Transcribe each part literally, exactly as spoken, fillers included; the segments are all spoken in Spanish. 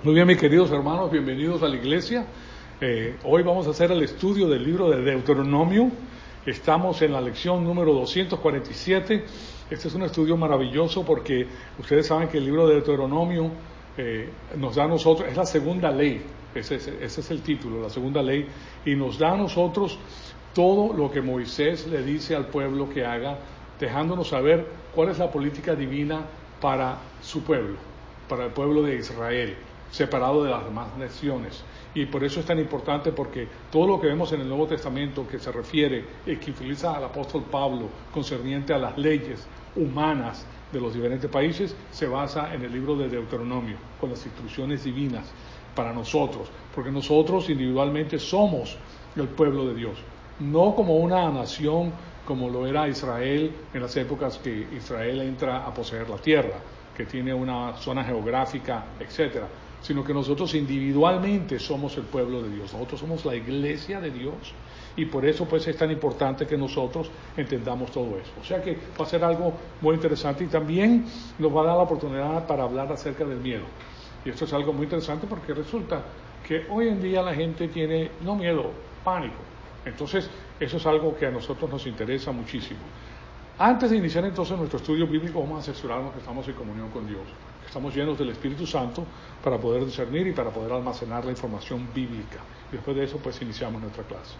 Muy bien, mis queridos hermanos, bienvenidos a la iglesia. Eh, hoy vamos a hacer el estudio del libro de Deuteronomio. Estamos en la lección número doscientos cuarenta y siete. Este es un estudio maravilloso porque ustedes saben que el libro de Deuteronomio eh, nos da a nosotros, es la segunda ley, ese, ese, ese es el título, la segunda ley, y nos da a nosotros todo lo que Moisés le dice al pueblo que haga, dejándonos saber cuál es la política divina para su pueblo, para el pueblo de Israel, separado de las demás naciones. Y por eso es tan importante, porque todo lo que vemos en el Nuevo Testamento que se refiere y que utiliza al apóstol Pablo concerniente a las leyes humanas de los diferentes países se basa en el libro de Deuteronomio, con las instrucciones divinas para nosotros, porque nosotros individualmente somos el pueblo de Dios, no como una nación como lo era Israel en las épocas que Israel entra a poseer la tierra, que tiene una zona geográfica, etcétera, sino que nosotros individualmente somos el pueblo de Dios, nosotros somos la iglesia de Dios, y por eso pues es tan importante que nosotros entendamos todo eso. O sea que va a ser algo muy interesante y también nos va a dar la oportunidad para hablar acerca del miedo. Y esto es algo muy interesante porque resulta que hoy en día la gente tiene, no miedo, pánico. Entonces eso es algo que a nosotros nos interesa muchísimo. Antes de iniciar entonces nuestro estudio bíblico, vamos a asegurarnos que estamos en comunión con Dios, que estamos llenos del Espíritu Santo para poder discernir y para poder almacenar la información bíblica. Y después de eso, pues iniciamos nuestra clase.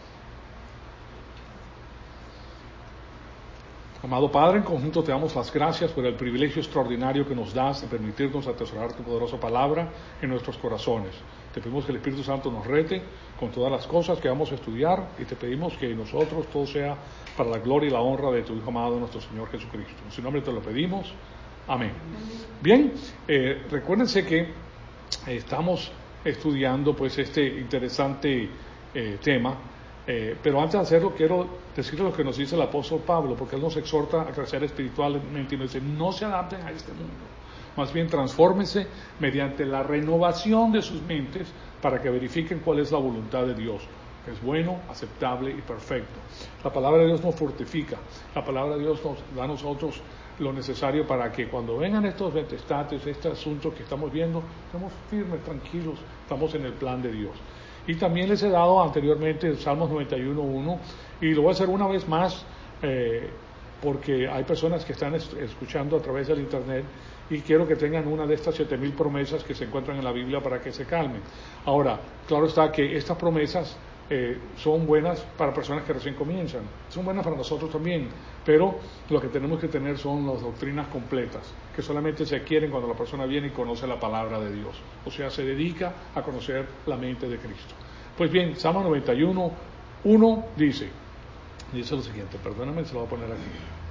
Amado Padre, en conjunto te damos las gracias por el privilegio extraordinario que nos das de permitirnos atesorar tu poderosa palabra en nuestros corazones. Te pedimos que el Espíritu Santo nos rete con todas las cosas que vamos a estudiar y te pedimos que nosotros todo sea para la gloria y la honra de tu Hijo amado, nuestro Señor Jesucristo. En su nombre te lo pedimos. Amén. Bien, eh, recuérdense que eh, estamos estudiando pues este interesante eh, tema, eh, pero antes de hacerlo quiero decirles lo que nos dice el apóstol Pablo, porque él nos exhorta a crecer espiritualmente y nos dice: no se adapten a este mundo, más bien transfórmense mediante la renovación de sus mentes para que verifiquen cuál es la voluntad de Dios, que es bueno, aceptable y perfecto. La palabra de Dios nos fortifica, la palabra de Dios nos da a nosotros lo necesario para que cuando vengan estos tempestades, este asunto que estamos viendo, estemos firmes, tranquilos, estamos en el plan de Dios. Y también les he dado anteriormente el Salmos noventa y uno uno, y lo voy a hacer una vez más, eh, porque hay personas que están escuchando a través del internet y quiero que tengan una de estas siete mil promesas que se encuentran en la Biblia para que se calmen. Ahora, claro está que estas promesas eh, son buenas para personas que recién comienzan, son buenas para nosotros también, pero lo que tenemos que tener son las doctrinas completas, que solamente se adquieren cuando la persona viene y conoce la palabra de Dios, o sea, se dedica a conocer la mente de Cristo. Pues bien, Salmo noventa y uno uno dice, dice lo siguiente, perdóname, se lo voy a poner aquí.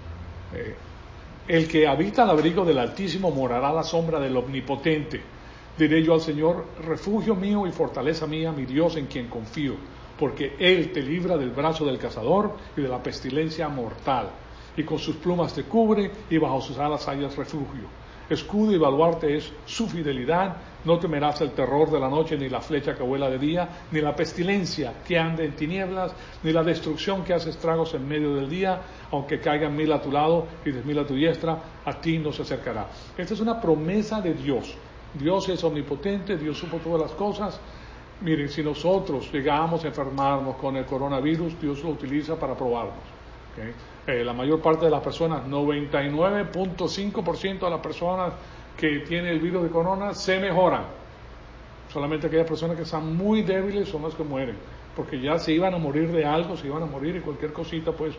Eh, el que habita al abrigo del Altísimo morará a la sombra del Omnipotente. Diré yo al Señor: refugio mío y fortaleza mía, mi Dios en quien confío, porque Él te libra del brazo del cazador y de la pestilencia mortal, y con sus plumas te cubre y bajo sus alas hallas refugio. Escudo y baluarte es su fidelidad, no temerás el terror de la noche, ni la flecha que vuela de día, ni la pestilencia que ande en tinieblas, ni la destrucción que hace estragos en medio del día. Aunque caigan mil a tu lado y diez mil a tu diestra, a ti no se acercará. Esta es una promesa de Dios. Dios es omnipotente, Dios supo todas las cosas. Miren, si nosotros llegamos a enfermarnos con el coronavirus, Dios lo utiliza para probarnos. ¿Okay? Eh, la mayor parte de las personas, noventa y nueve punto cinco por ciento de las personas que tienen el virus de corona se mejoran. Solamente aquellas personas que están muy débiles son las que mueren, porque ya se iban a morir de algo, se iban a morir y cualquier cosita pues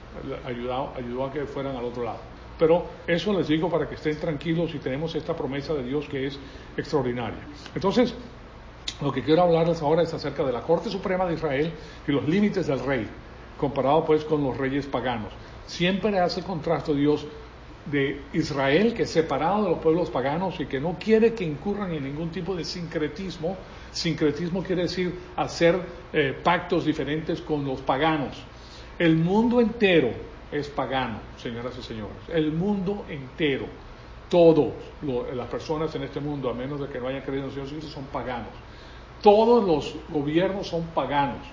ayudó, ayudó a que fueran al otro lado. Pero eso les digo para que estén tranquilos y tenemos esta promesa de Dios que es extraordinaria. Entonces, lo que quiero hablarles ahora es acerca de la Corte Suprema de Israel y los límites del rey, comparado pues con los reyes paganos. Siempre hace contraste Dios de Israel, que es separado de los pueblos paganos y que no quiere que incurran en ningún tipo de sincretismo. Sincretismo quiere decir hacer eh, pactos diferentes con los paganos. El mundo entero es pagano, señoras y señores. El mundo entero, todas las personas en este mundo, a menos de que no hayan creído en Dios, son paganos. Todos los gobiernos son paganos,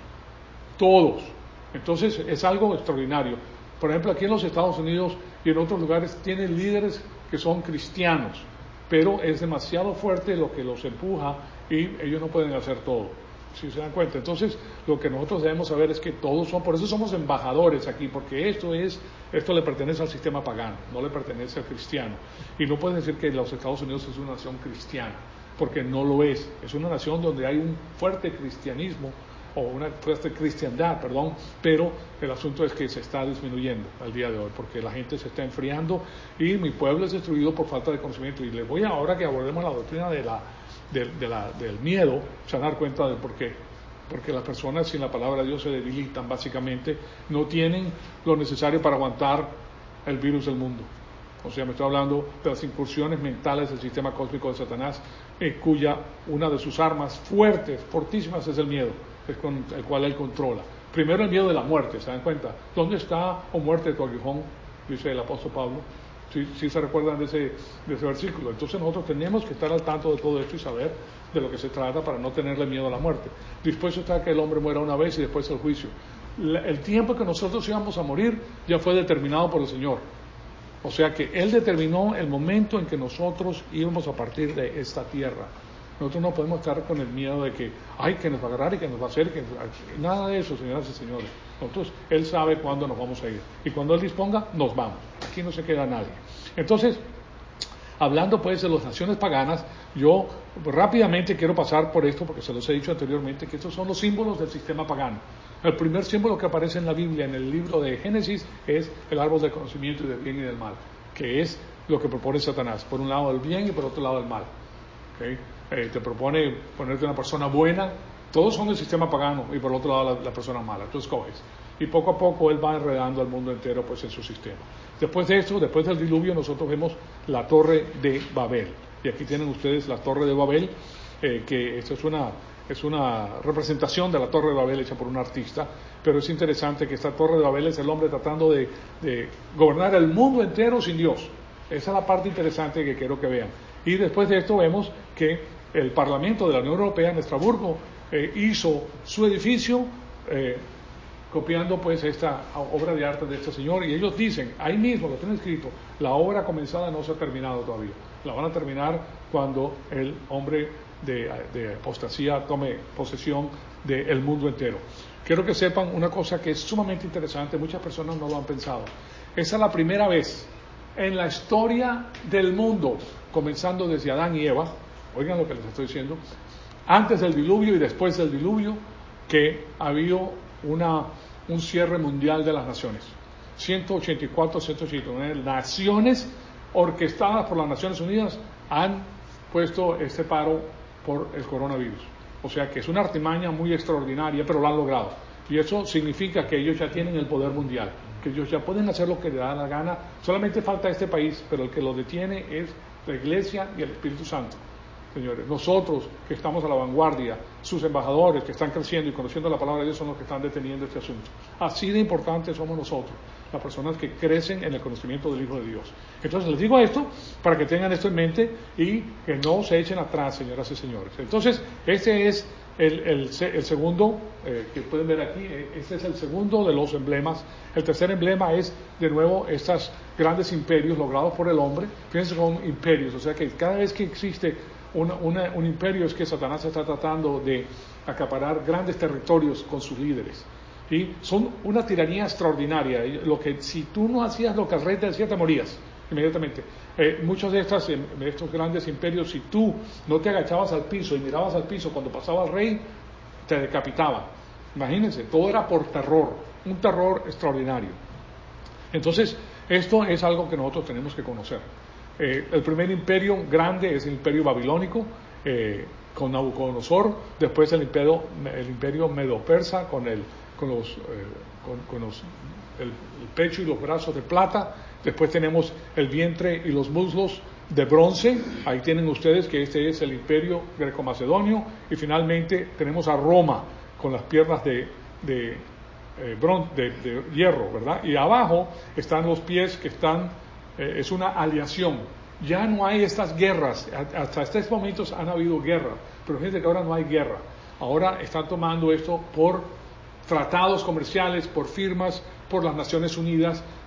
todos. Entonces es algo extraordinario. Por ejemplo, aquí en los Estados Unidos y en otros lugares tienen líderes que son cristianos, pero es demasiado fuerte lo que los empuja y ellos no pueden hacer todo. Si se dan cuenta. Entonces, lo que nosotros debemos saber es que todos son, por eso somos embajadores aquí, porque esto es, esto le pertenece al sistema pagano, no le pertenece al cristiano. Y no puedes decir que los Estados Unidos es una nación cristiana, porque no lo es. Es una nación donde hay un fuerte cristianismo, o una fuerte cristiandad, perdón, pero el asunto es que se está disminuyendo al día de hoy, porque la gente se está enfriando y mi pueblo es destruido por falta de conocimiento. Y les voy a, ahora que abordemos la doctrina de la De, de la, del miedo, se van a dar cuenta del por qué. Porque las personas sin la palabra de Dios se debilitan, básicamente, no tienen lo necesario para aguantar el virus del mundo. O sea, me estoy hablando de las incursiones mentales del sistema cósmico de Satanás, eh, cuya una de sus armas fuertes, fortísimas, es el miedo, es con el cual él controla. Primero el miedo de la muerte, ¿se dan cuenta? ¿Dónde está, o muerte de tu aguijón? Dice el apóstol Pablo. Sí, sí se recuerdan de ese, de ese versículo. Entonces nosotros tenemos que estar al tanto de todo esto y saber de lo que se trata para no tenerle miedo a la muerte. Dispuesto está que el hombre muera una vez y después el juicio. La, el tiempo que nosotros íbamos a morir ya fue determinado por el Señor. O sea que Él determinó el momento en que nosotros íbamos a partir de esta tierra. Nosotros no podemos estar con el miedo de que, ay, que nos va a agarrar y que nos va a hacer, que nada de eso, señoras y señores. Nosotros, Él sabe cuándo nos vamos a ir. Y cuando Él disponga, nos vamos. Aquí no se queda nadie. Entonces, hablando pues de las naciones paganas, yo rápidamente quiero pasar por esto, porque se los he dicho anteriormente, que estos son los símbolos del sistema pagano. El primer símbolo que aparece en la Biblia, en el libro de Génesis, es el árbol del conocimiento y del bien y del mal, que es lo que propone Satanás. Por un lado el bien y por otro lado el mal. ¿Okay? Eh, te propone ponerte una persona buena, todos son del sistema pagano, y por otro lado la, la persona mala, tú escoges. Y poco a poco él va enredando al mundo entero pues en su sistema. Después de esto, después del diluvio, nosotros vemos la torre de Babel. Y aquí tienen ustedes la torre de Babel, eh, que esto es una, es una representación de la torre de Babel hecha por un artista, pero es interesante que esta torre de Babel es el hombre tratando de, de gobernar el mundo entero sin Dios. Esa es la parte interesante que quiero que vean. Y después de esto vemos que el Parlamento de la Unión Europea en Estrasburgo eh, hizo su edificio eh, copiando pues esta obra de arte de este señor, y ellos dicen, ahí mismo lo tienen escrito, la obra comenzada no se ha terminado todavía, la van a terminar cuando el hombre de, de apostasía tome posesión del mundo entero. Quiero que sepan una cosa que es sumamente interesante, muchas personas no lo han pensado. Esa es la primera vez en la historia del mundo, comenzando desde Adán y Eva, oigan lo que les estoy diciendo, antes del diluvio y después del diluvio, que ha habido una, un cierre mundial de las naciones. ciento ochenta y cuatro, ciento ochenta y nueve naciones orquestadas por las Naciones Unidas han puesto este paro por el coronavirus. O sea que es una artimaña muy extraordinaria, pero lo han logrado. Y eso significa que ellos ya tienen el poder mundial, que ellos ya pueden hacer lo que les da la gana. Solamente falta este país, pero el que lo detiene es la Iglesia y el Espíritu Santo. Señores, nosotros que estamos a la vanguardia, sus embajadores que están creciendo y conociendo la palabra de Dios son los que están deteniendo este asunto. Así de importantes somos nosotros, las personas que crecen en el conocimiento del Hijo de Dios. Entonces les digo esto para que tengan esto en mente y que no se echen atrás, señoras y señores. Entonces, este es el, el, el segundo, eh, que pueden ver aquí, este es el segundo de los emblemas. El tercer emblema es, de nuevo, estos grandes imperios logrados por el hombre. Fíjense con imperios, o sea que cada vez que existe Una, una, un imperio es que Satanás está tratando de acaparar grandes territorios con sus líderes. Y son una tiranía extraordinaria. Lo que, si tú no hacías lo que el rey te decía, te morías inmediatamente. Eh, muchos de, estas, de estos grandes imperios, si tú no te agachabas al piso y mirabas al piso cuando pasaba el rey, te decapitaban. Imagínense, todo era por terror, un terror extraordinario. Entonces, esto es algo que nosotros tenemos que conocer. Eh, el primer imperio grande es el imperio babilónico, eh, con Nabucodonosor. Después el imperio, el imperio medo-persa con, el, con, los, eh, con, con los, el, el pecho y los brazos de plata. Después tenemos el vientre y los muslos de bronce. Ahí tienen ustedes que este es el imperio greco-macedonio. Y finalmente tenemos a Roma con las piernas de, de, eh, bron, de, de hierro, ¿verdad? Y abajo están los pies que están... es una aleación. Ya no hay estas guerras. Hasta estos momentos han habido guerras, pero fíjense que ahora no hay guerra. Ahora están tomando esto por tratados comerciales, por firmas, por las Naciones Unidas,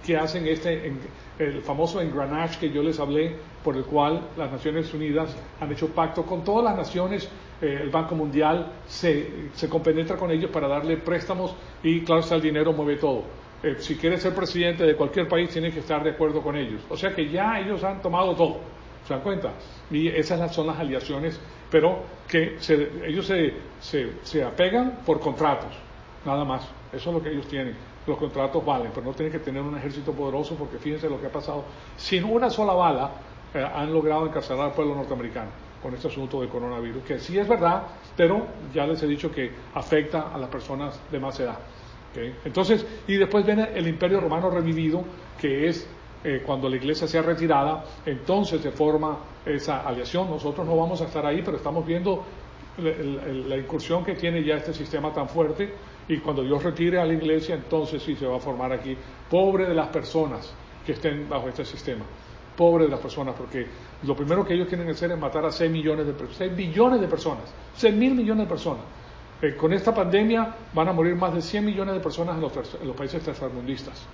que hacen este, el famoso engranage que yo les hablé, por el cual las Naciones Unidas han hecho pacto con todas las naciones. Eh, el Banco Mundial se, se compenetra con ellos para darle préstamos y claro está, el dinero mueve todo. Eh, si quieres ser presidente de cualquier país tienes que estar de acuerdo con ellos. O sea que ya ellos han tomado todo, ¿se dan cuenta? Y esas son las aliaciones, pero que se, ellos se, se, se apegan por contratos, nada más. Eso es lo que ellos tienen. Los contratos valen, pero no tienen que tener un ejército poderoso, porque fíjense lo que ha pasado. Sin una sola bala eh, han logrado encarcelar al pueblo norteamericano con este asunto del coronavirus, que sí es verdad, pero ya les he dicho que afecta a las personas de más edad. ¿Okay? Entonces, y después viene el Imperio Romano revivido, que es eh, cuando la iglesia sea retirada, entonces se forma esa aliación. Nosotros no vamos a estar ahí, pero estamos viendo la, la, la incursión que tiene ya este sistema tan fuerte, y cuando Dios retire a la iglesia, entonces sí se va a formar aquí. Pobre de las personas que estén bajo este sistema, pobre de las personas, porque lo primero que ellos quieren hacer es matar a seis millones de personas, seis billones de personas, seis mil millones de personas. Eh, con esta pandemia van a morir más de cien millones de personas en los, en los países tercermundistas.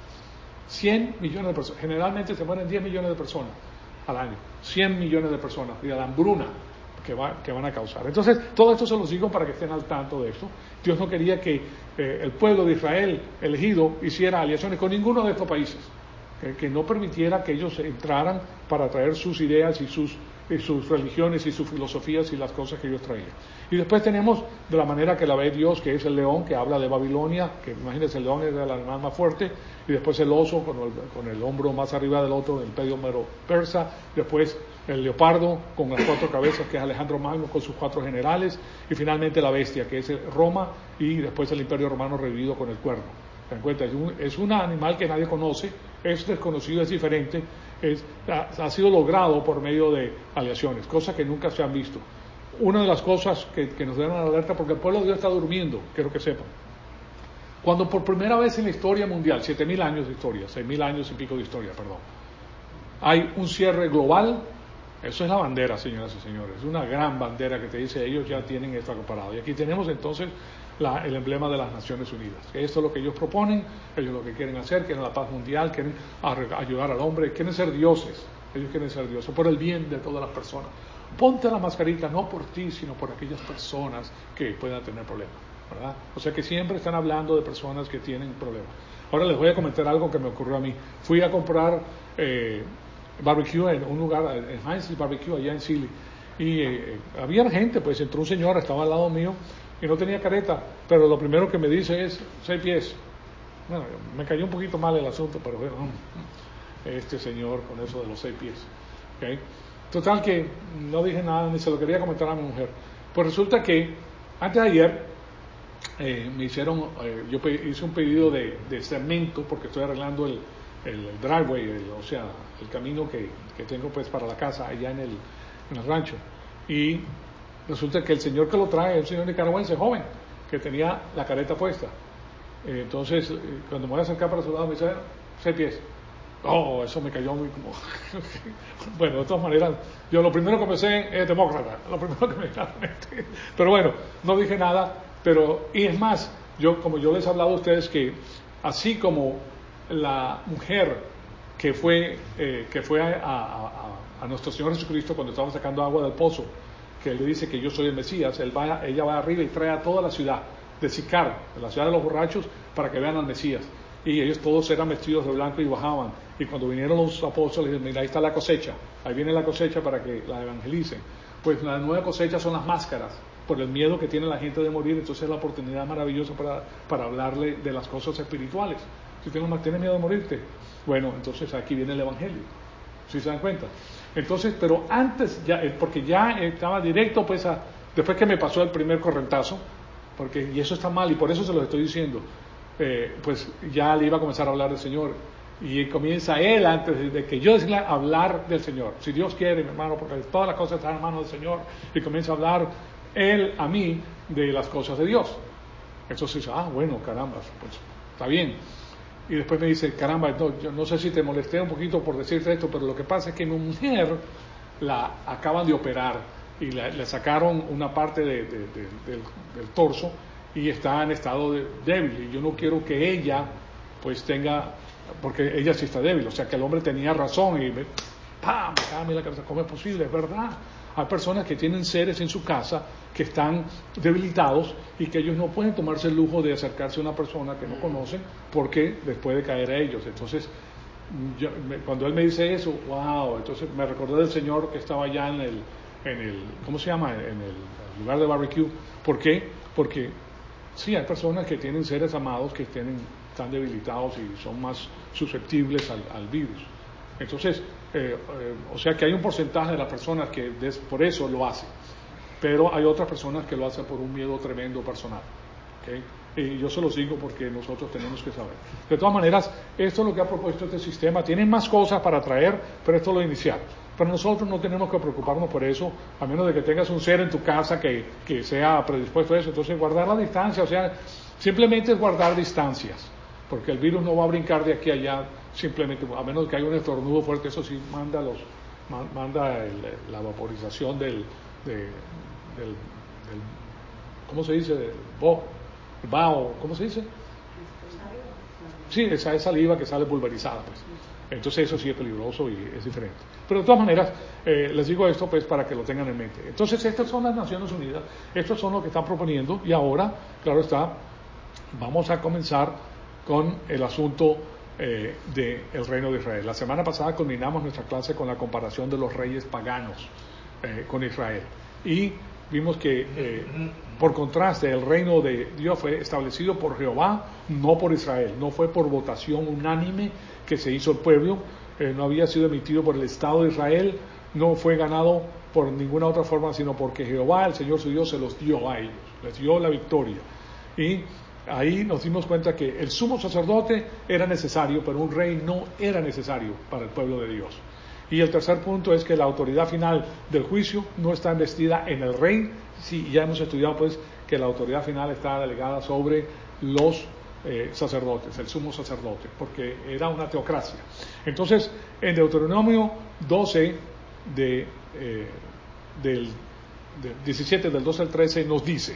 cien millones de personas. Generalmente se mueren diez millones de personas al año. cien millones de personas. Y a la hambruna que, va, que van a causar. Entonces, todo esto se los digo para que estén al tanto de esto. Dios no quería que eh, el pueblo de Israel elegido hiciera aliaciones con ninguno de estos países. Que, que no permitiera que ellos entraran para traer sus ideas y sus, y sus religiones y sus filosofías y las cosas que ellos traían. Y después tenemos de la manera que la ve Dios, que es el león, que habla de Babilonia, que imagínense, el león es el animal más fuerte, y después el oso con el, con el hombro más arriba del otro, el imperio mero persa, después el leopardo con las cuatro cabezas, que es Alejandro Magno con sus cuatro generales, y finalmente la bestia, que es Roma, y después el imperio romano revivido con el cuerno. ¿Se dan cuenta? Es un, es un animal que nadie conoce, es desconocido, es diferente, es, ha, ha sido logrado por medio de aliaciones, cosas que nunca se han visto. Una de las cosas que, que nos dan la alerta, porque el pueblo de Dios está durmiendo, quiero que sepan. Cuando por primera vez en la historia mundial, siete mil años de historia, seis mil años y pico de historia, perdón, hay un cierre global, eso es la bandera, señoras y señores, es una gran bandera que te dice, ellos ya tienen esto acaparado. Y aquí tenemos entonces la, el emblema de las Naciones Unidas. Esto es lo que ellos proponen, ellos lo que quieren hacer, quieren la paz mundial, quieren ayudar al hombre, quieren ser dioses, ellos quieren ser dioses, por el bien de todas las personas. Ponte la mascarita no por ti, sino por aquellas personas que puedan tener problemas, ¿verdad? O sea que siempre están hablando de personas que tienen problemas. Ahora les voy a comentar algo que me ocurrió a mí. Fui a comprar eh, barbecue en un lugar, en Heinz Barbecue, allá en Chile, y eh, había gente, pues entró un señor, estaba al lado mío, y no tenía careta, pero lo primero que me dice es, seis pies. Bueno, me cayó un poquito mal el asunto, pero bueno, este señor con eso de los seis pies. ¿Okay? Total que no dije nada, ni se lo quería comentar a mi mujer. Pues resulta que antes de ayer eh, me hicieron, eh, yo hice un pedido de, de cemento porque estoy arreglando el, el, el driveway, el, o sea, el camino que, que tengo pues para la casa allá en el, en el rancho. Y resulta que el señor que lo trae es un señor nicaragüense joven que tenía la careta puesta. Eh, entonces, eh, cuando me voy a acercar para su lado me dice, seis pies. Oh, eso me cayó muy como... Bueno, de todas maneras, yo lo primero que pensé es demócrata, lo primero que me vino a la mente. Pero bueno, no dije nada, pero, y es más, yo, como yo les he hablado a ustedes que, así como la mujer que fue, eh, que fue a, a, a, a nuestro Señor Jesucristo cuando estaba sacando agua del pozo, que él le dice que yo soy el Mesías, él va, ella va arriba y trae a toda la ciudad de Sicar, de la ciudad de los borrachos, para que vean al Mesías. Y ellos todos eran vestidos de blanco y bajaban. Y cuando vinieron los apóstoles, dijeron, mira, ahí está la cosecha, ahí viene la cosecha para que la evangelicen. Pues la nueva cosecha son las máscaras, por el miedo que tiene la gente de morir. Entonces es la oportunidad maravillosa para, para hablarle de las cosas espirituales. Si tienes, tienes miedo de morirte, bueno, entonces aquí viene el evangelio. ¿Sí se dan cuenta? Entonces, pero antes, ya, porque ya estaba directo, pues, a, después que me pasó el primer correntazo, porque, y eso está mal, y por eso se lo estoy diciendo, eh, pues ya le iba a comenzar a hablar del Señor. Y comienza él, antes de, de que yo decirle, a hablar del Señor. Si Dios quiere, mi hermano, porque todas las cosas están en manos del Señor, y comienza a hablar él a mí de las cosas de Dios. Entonces, ah, bueno, caramba, pues está bien. Y después me dice, caramba, no, yo no sé si te molesté un poquito por decirte esto, pero lo que pasa es que mi mujer la acaban de operar y la, le sacaron una parte de, de, de, del, del torso y está en estado de, débil. Y yo no quiero que ella pues tenga porque ella sí está débil, o sea que el hombre tenía razón y me, ¡pam! me cae la cabeza, ¿cómo es posible? Es verdad. Hay personas que tienen seres en su casa que están debilitados y que ellos no pueden tomarse el lujo de acercarse a una persona que no conocen porque les puede caer a ellos. Entonces, yo, me, cuando él me dice eso, wow, entonces me recordé del señor que estaba allá en el, en el ¿cómo se llama? En el lugar de barbecue. ¿Por qué? Porque sí, hay personas que tienen seres amados que tienen, están debilitados y son más susceptibles al, al virus. Entonces, eh, eh, o sea que hay un porcentaje de las personas que des, por eso lo hacen, pero hay otras personas que lo hacen por un miedo tremendo personal. ¿Okay? Y yo se los digo porque nosotros tenemos que saber. De todas maneras, esto es lo que ha propuesto este sistema. Tienen más cosas para traer, pero esto es lo inicial. Pero nosotros no tenemos que preocuparnos por eso, a menos de que tengas un ser en tu casa que, que sea predispuesto a eso. Entonces, guardar la distancia, o sea, simplemente es guardar distancias, porque el virus no va a brincar de aquí a allá, simplemente, a menos que haya un estornudo fuerte, eso sí, manda, los, manda el, la vaporización del, de, del, del, ¿cómo se dice? Del bo, bao, ¿cómo se dice? Sí, esa es saliva que sale pulverizada, pues. Entonces eso sí es peligroso y es diferente. Pero de todas maneras, eh, les digo esto pues para que lo tengan en mente. Entonces estas son las Naciones Unidas, estos son lo que están proponiendo y ahora, claro está, vamos a comenzar con el asunto eh, del reino de Israel. La semana pasada culminamos nuestra clase con la comparación de los reyes paganos eh, con Israel. Y vimos que, eh, por contraste, el reino de Dios fue establecido por Jehová, no por Israel. No fue por votación unánime que se hizo el pueblo, eh, no había sido emitido por el Estado de Israel, no fue ganado por ninguna otra forma, sino porque Jehová, el Señor su Dios, se los dio a ellos, les dio la victoria. Y ahí nos dimos cuenta que el sumo sacerdote era necesario, pero un rey no era necesario para el pueblo de Dios. Y el tercer punto es que la autoridad final del juicio no está investida en el rey. Sí, ya hemos estudiado pues que la autoridad final está delegada sobre los eh, sacerdotes, el sumo sacerdote, porque era una teocracia. Entonces, en Deuteronomio doce, de, eh, del, del diecisiete, del doce al trece, nos dice: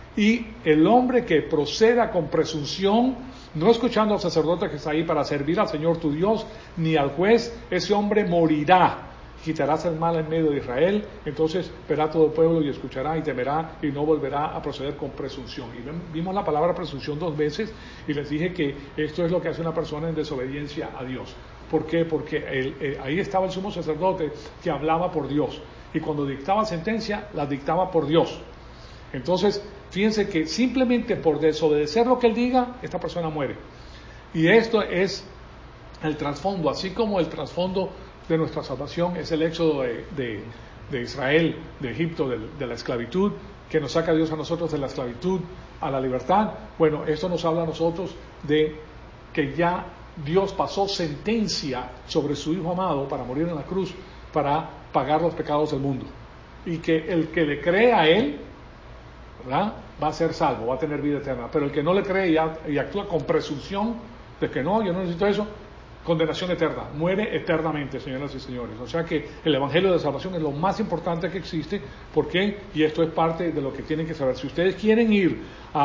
y el hombre que proceda con presunción, no escuchando al sacerdote que está ahí para servir al Señor tu Dios, ni al juez, ese hombre morirá. Quitarás el mal en medio de Israel, entonces verá todo el pueblo y escuchará y temerá y no volverá a proceder con presunción. Y vimos la palabra presunción dos veces y les dije que esto es lo que hace una persona en desobediencia a Dios. ¿Por qué? Porque el, el, ahí estaba el sumo sacerdote que hablaba por Dios y cuando dictaba sentencia, la dictaba por Dios. Entonces, fíjense que simplemente por desobedecer lo que él diga, esta persona muere. Y esto es el trasfondo, así como el trasfondo de nuestra salvación es el éxodo de, de, de Israel, de Egipto, de, de la esclavitud, que nos saca Dios a nosotros de la esclavitud a la libertad. Bueno, esto nos habla a nosotros de que ya Dios pasó sentencia sobre su Hijo amado para morir en la cruz, para pagar los pecados del mundo. Y que el que le cree a Él, ¿verdad?, va a ser salvo, va a tener vida eterna. Pero el que no le cree y, y actúa con presunción de que no, yo no necesito eso, condenación eterna, muere eternamente, señoras y señores. O sea que el Evangelio de Salvación es lo más importante que existe. ¿Por qué? Y esto es parte de lo que tienen que saber. Si ustedes quieren ir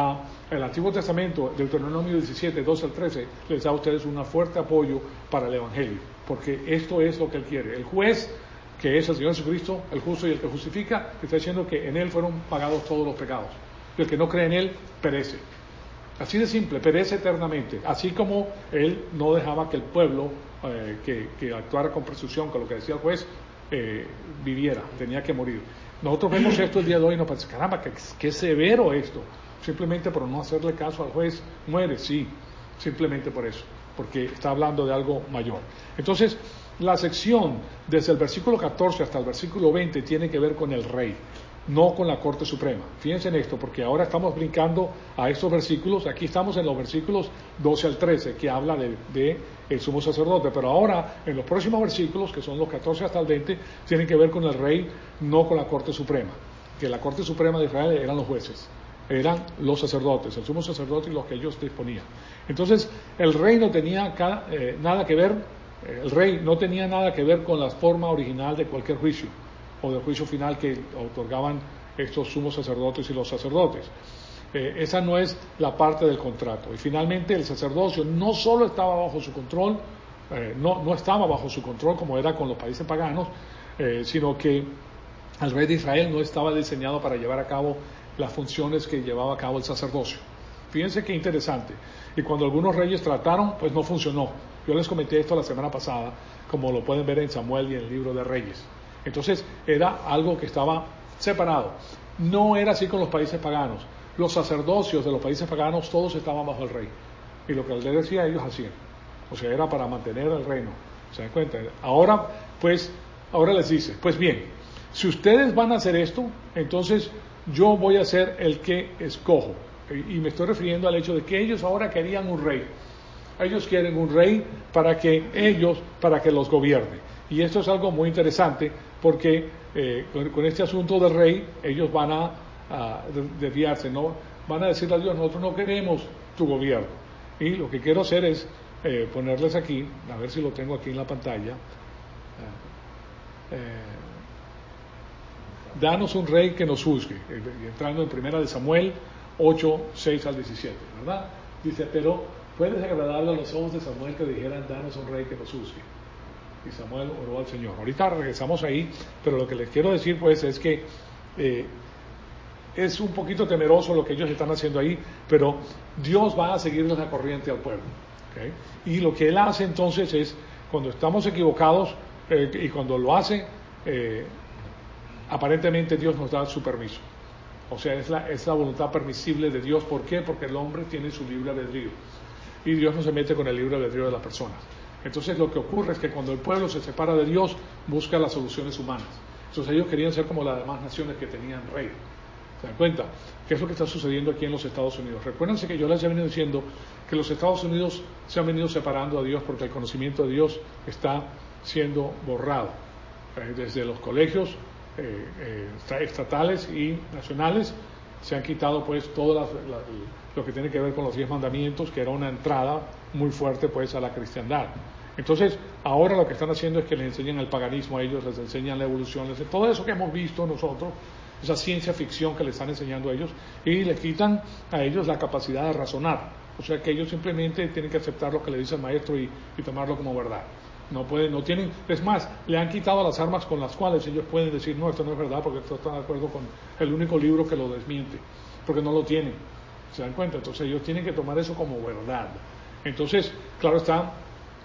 al Antiguo Testamento, Deuteronomio diecisiete, doce al trece, les da a ustedes un fuerte apoyo para el Evangelio, porque esto es lo que Él quiere. El juez, que es el Señor Jesucristo, el justo y el que justifica, está diciendo que en Él fueron pagados todos los pecados. Y el que no cree en Él, perece. Así de simple, perece eternamente. Así como Él no dejaba que el pueblo eh, que, que actuara con presunción, con lo que decía el juez, eh, viviera, tenía que morir. Nosotros vemos esto el día de hoy y nos pensamos, caramba, qué, qué severo esto. Simplemente por no hacerle caso al juez, muere, sí, simplemente por eso, porque está hablando de algo mayor. Entonces, la sección desde el versículo catorce hasta el versículo veinte tiene que ver con el rey, no con la Corte Suprema. Fíjense en esto, porque ahora estamos brincando a estos versículos. Aquí estamos en los versículos doce al trece, que habla de, de el sumo sacerdote, pero ahora en los próximos versículos, que son los catorce hasta el veinte, tienen que ver con el rey, no con la Corte Suprema, que la Corte Suprema de Israel eran los jueces, eran los sacerdotes, el sumo sacerdote y los que ellos disponían. Entonces, el rey no tenía eh, nada que ver, eh, el rey no tenía nada que ver con la forma original de cualquier juicio, o del juicio final que otorgaban estos sumos sacerdotes y los sacerdotes. Eh, esa no es la parte del contrato. Y finalmente el sacerdocio no solo estaba bajo su control, eh, no, no estaba bajo su control como era con los países paganos, eh, sino que el rey de Israel no estaba diseñado para llevar a cabo las funciones que llevaba a cabo el sacerdocio. Fíjense qué interesante. Y cuando algunos reyes trataron, pues no funcionó. Yo les comenté esto la semana pasada, como lo pueden ver en Samuel y en el libro de Reyes. Entonces era algo que estaba separado. No era así con los países paganos. Los sacerdocios de los países paganos todos estaban bajo el rey. Y lo que él les decía, ellos hacían. O sea, era para mantener el reino. ¿Se dan cuenta? Ahora, pues, ahora les dice, pues bien, si ustedes van a hacer esto, entonces yo voy a ser el que escojo. Y me estoy refiriendo al hecho de que ellos ahora querían un rey. Ellos quieren un rey para que ellos, para que los gobierne. Y esto es algo muy interesante porque eh, con, con este asunto del rey, ellos van a, a desviarse, ¿no? Van a decirle a Dios, nosotros no queremos tu gobierno. Y lo que quiero hacer es eh, ponerles aquí, a ver si lo tengo aquí en la pantalla. Eh, danos un rey que nos juzgue. Eh, entrando en primera de Samuel ocho, seis al diecisiete, ¿verdad? Dice, pero fue desagradable a los ojos de Samuel que dijeran, danos un rey que nos juzgue. Y Samuel oró al Señor. Ahorita regresamos ahí, pero lo que les quiero decir pues es que eh, es un poquito temeroso lo que ellos están haciendo ahí, pero Dios va a seguirles la corriente al pueblo. ¿Okay? Y lo que Él hace entonces es, cuando estamos equivocados, eh, y cuando lo hace, eh, aparentemente Dios nos da su permiso. O sea, es la, es la voluntad permisible de Dios. ¿Por qué? Porque el hombre tiene su libre albedrío. Y Dios no se mete con el libre albedrío de las personas. Entonces lo que ocurre es que cuando el pueblo se separa de Dios, busca las soluciones humanas. Entonces ellos querían ser como las demás naciones que tenían rey. ¿Se dan cuenta? ¿Qué es lo que está sucediendo aquí en los Estados Unidos? Recuérdense que yo les he venido diciendo que los Estados Unidos se han venido separando a Dios porque el conocimiento de Dios está siendo borrado. Eh, desde los colegios eh, eh, estatales y nacionales se han quitado pues todo la, la, lo que tiene que ver con los diez mandamientos, que era una entrada muy fuerte pues a la cristiandad. Entonces ahora lo que están haciendo es que les enseñan el paganismo a ellos, les enseñan la evolución, les, todo eso que hemos visto nosotros, esa ciencia ficción que les están enseñando a ellos, y les quitan a ellos la capacidad de razonar. O sea que ellos simplemente tienen que aceptar lo que le dice el maestro y, y tomarlo como verdad. No pueden, no tienen, es más, le han quitado las armas con las cuales ellos pueden decir, no, esto no es verdad, porque esto está de acuerdo con el único libro que lo desmiente, porque no lo tienen. ¿Se dan cuenta? Entonces ellos tienen que tomar eso como verdad. Entonces, claro está,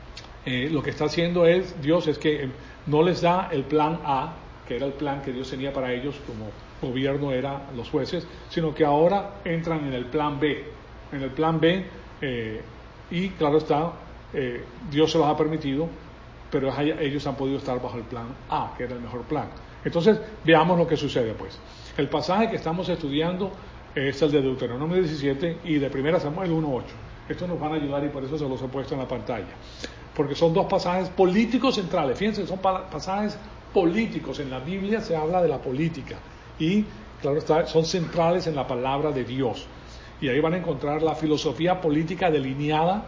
eh, lo que está haciendo es, Dios es que eh, no les da el plan A, que era el plan que Dios tenía para ellos, como gobierno era los jueces, sino que ahora entran en el plan B. En el plan B, eh, y claro está, eh, Dios se los ha permitido, pero ellos han podido estar bajo el plan A, que era el mejor plan. Entonces, veamos lo que sucede pues. El pasaje que estamos estudiando es el de Deuteronomio diecisiete y de primera Samuel uno ocho. Estos nos van a ayudar y por eso se los he puesto en la pantalla. Porque son dos pasajes políticos centrales. Fíjense, son pasajes políticos. En la Biblia se habla de la política. Y, claro está, son centrales en la palabra de Dios. Y ahí van a encontrar la filosofía política delineada,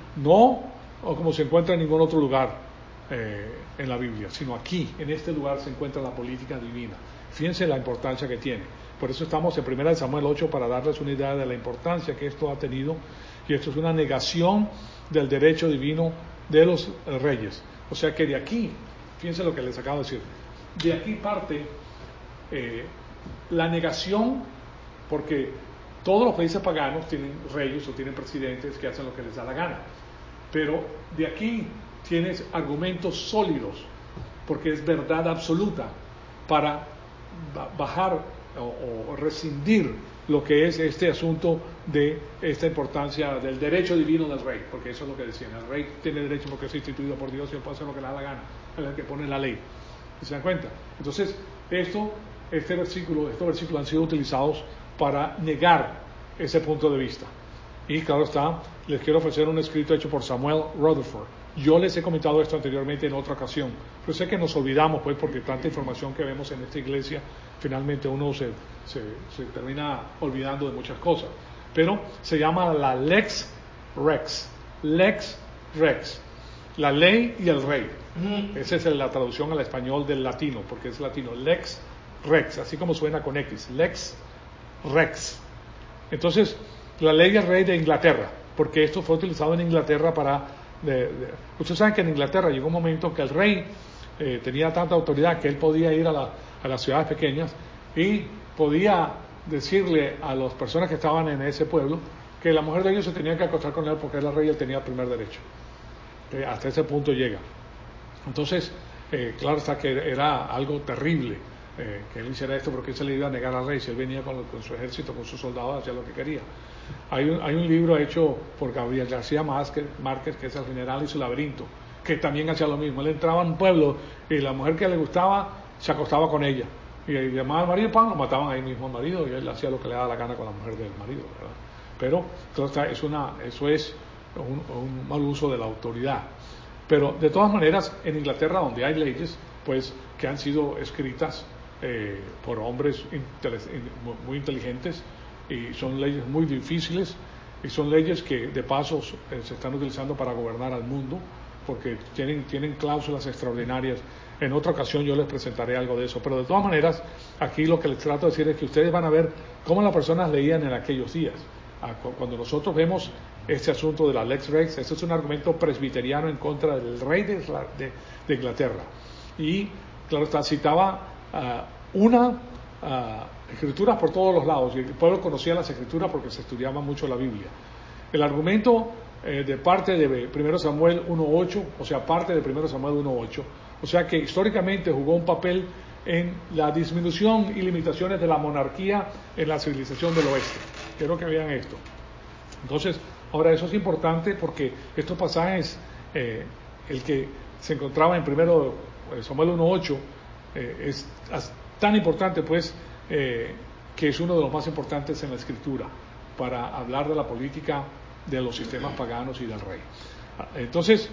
no o como se encuentra en ningún otro lugar eh, en la Biblia, sino aquí, en este lugar se encuentra la política divina. Fíjense la importancia que tiene. Por eso estamos en primera Samuel ocho para darles una idea de la importancia que esto ha tenido, y esto es una negación del derecho divino de los reyes. O sea que de aquí, fíjense lo que les acabo de decir, de aquí parte eh, la negación, porque todos los países paganos tienen reyes o tienen presidentes que hacen lo que les da la gana. Pero de aquí tienes argumentos sólidos, porque es verdad absoluta, para bajar o, o rescindir lo que es este asunto de esta importancia del derecho divino del rey, porque eso es lo que decían, el rey tiene derecho porque es instituido por Dios y él puede hacer lo que le da la gana, es el que pone la ley. ¿Se dan cuenta? Entonces, esto, este versículo, estos versículos han sido utilizados para negar ese punto de vista. Y claro está, les quiero ofrecer un escrito hecho por Samuel Rutherford. Yo les he comentado esto anteriormente en otra ocasión, pero sé que nos olvidamos, pues, porque tanta información que vemos en esta iglesia, finalmente uno se, se, se termina olvidando de muchas cosas. Pero se llama la Lex Rex. Lex Rex. La ley y el rey. Esa es la traducción al español del latino, porque es latino. Lex Rex, así como suena con X. Lex Rex. Entonces, la ley del rey de Inglaterra, porque esto fue utilizado en Inglaterra para... De, de, ustedes saben que en Inglaterra llegó un momento que el rey eh, tenía tanta autoridad que él podía ir a, la, a las ciudades pequeñas y podía decirle a las personas que estaban en ese pueblo que la mujer de ellos se tenía que acostar con él porque era rey y él tenía el primer derecho. Eh, hasta ese punto llega. Entonces, eh, claro está que era algo terrible eh, que él hiciera esto, porque él se le iba a negar al rey si él venía con, con su ejército, con sus soldados, hacía lo que quería. Hay un, hay un libro hecho por Gabriel García Márquez, Márquez, que es El general y su laberinto, que también hacía lo mismo. Él entraba en un pueblo y la mujer que le gustaba se acostaba con ella. Y, y llamaba al marido, pan, lo mataban ahí mismo al marido, y él hacía lo que le daba la gana con la mujer del marido, ¿verdad? Pero entonces, es una, eso es un, un mal uso de la autoridad. Pero de todas maneras, en Inglaterra, donde hay leyes, pues que han sido escritas eh, por hombres intele- muy inteligentes, y son leyes muy difíciles, y son leyes que de paso eh, se están utilizando para gobernar al mundo, porque tienen, tienen cláusulas extraordinarias. En otra ocasión yo les presentaré algo de eso, pero de todas maneras, aquí lo que les trato de decir es que ustedes van a ver cómo las personas leían en aquellos días. Cuando nosotros vemos este asunto de la Lex Rex, este es un argumento presbiteriano en contra del rey de, de, de Inglaterra. Y, claro está, citaba uh, una uh, escrituras por todos los lados, y el pueblo conocía las escrituras porque se estudiaba mucho la Biblia. El argumento eh, de parte de primero Samuel uno ocho, o sea, parte de primero Samuel uno ocho, o sea que históricamente jugó un papel en la disminución y limitaciones de la monarquía en la civilización del oeste. Quiero que vean esto. Entonces, ahora eso es importante porque estos pasajes, eh, el que se encontraba en primero Samuel uno ocho, eh, es tan importante pues eh, que es uno de los más importantes en la escritura para hablar de la política de los sistemas paganos y del rey. Entonces,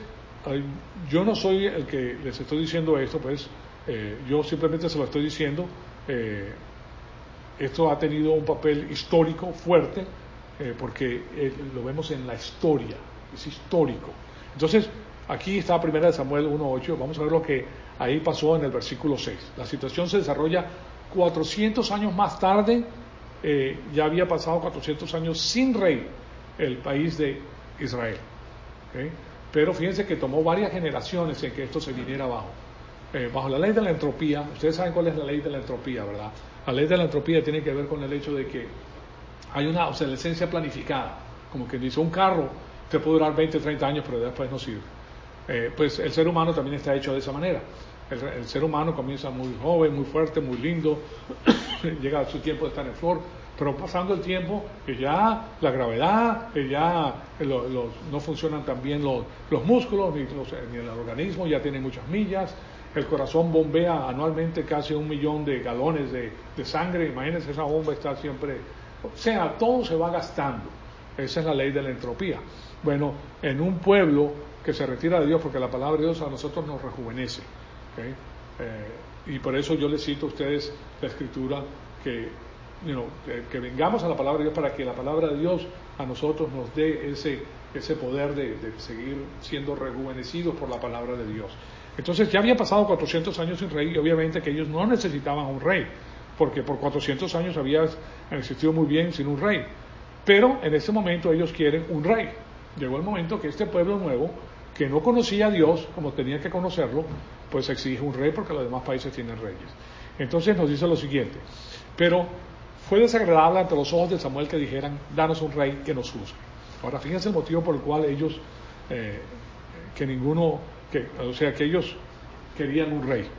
yo no soy el que les estoy diciendo esto, pues eh, yo simplemente se lo estoy diciendo. eh, Esto ha tenido un papel histórico fuerte, eh, porque eh, lo vemos en la historia, es histórico. Entonces, aquí está primera de Samuel uno ocho, vamos a ver lo que ahí pasó en el versículo seis. La situación se desarrolla cuatrocientos años más tarde, eh, ya había pasado cuatrocientos años sin rey el país de Israel. ¿Okay? Pero fíjense que tomó varias generaciones en que esto se viniera abajo. Eh, bajo la ley de la entropía, ustedes saben cuál es la ley de la entropía, ¿verdad? La ley de la entropía tiene que ver con el hecho de que hay una obsolescencia planificada, como que dice, un carro te puede durar veinte, treinta años, pero después no sirve. Eh, pues el ser humano también está hecho de esa manera. El, el ser humano comienza muy joven, muy fuerte, muy lindo, llega a su tiempo de estar en flor, pero pasando el tiempo, que ya la gravedad, que ya lo, los, no funcionan tan bien los, los músculos, ni, los, ni el organismo, ya tiene muchas millas. El corazón bombea anualmente casi un millón de galones de, de sangre. Imagínense, esa bomba está siempre... O sea, todo se va gastando. Esa es la ley de la entropía. Bueno, en un pueblo que se retira de Dios, porque la palabra de Dios a nosotros nos rejuvenece. ¿Okay? Eh, y por eso yo les cito a ustedes la escritura, que, you know, que, que vengamos a la palabra de Dios para que la palabra de Dios a nosotros nos dé ese, ese poder de, de seguir siendo rejuvenecidos por la palabra de Dios. Entonces ya había pasado cuatrocientos años sin rey, y obviamente que ellos no necesitaban un rey, porque por cuatrocientos años había existido muy bien sin un rey. Pero en ese momento ellos quieren un rey. Llegó el momento que este pueblo nuevo, que no conocía a Dios como tenía que conocerlo, pues exige un rey, porque los demás países tienen reyes. Entonces nos dice lo siguiente: pero fue desagradable ante los ojos de Samuel que dijeran, danos un rey que nos juzgue. Ahora fíjense el motivo por el cual ellos, eh, que ninguno, que, o sea, que ellos querían un rey.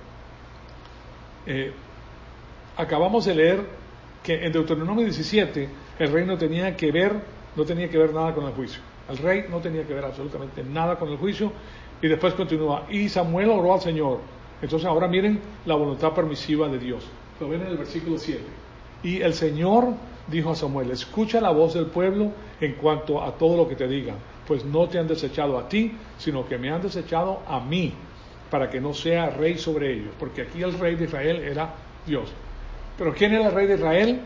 Eh, acabamos de leer que en Deuteronomio diecisiete el rey no tenía que ver, no tenía que ver nada con el juicio. El rey no tenía que ver absolutamente nada con el juicio. Y después continúa, y Samuel oró al Señor. Entonces ahora miren la voluntad permisiva de Dios. Lo ven en el versículo siete. Y el Señor dijo a Samuel, escucha la voz del pueblo en cuanto a todo lo que te digan, pues no te han desechado a ti, sino que me han desechado a mí, para que no sea rey sobre ellos. Porque aquí el rey de Israel era Dios. ¿Pero quién era el rey de Israel?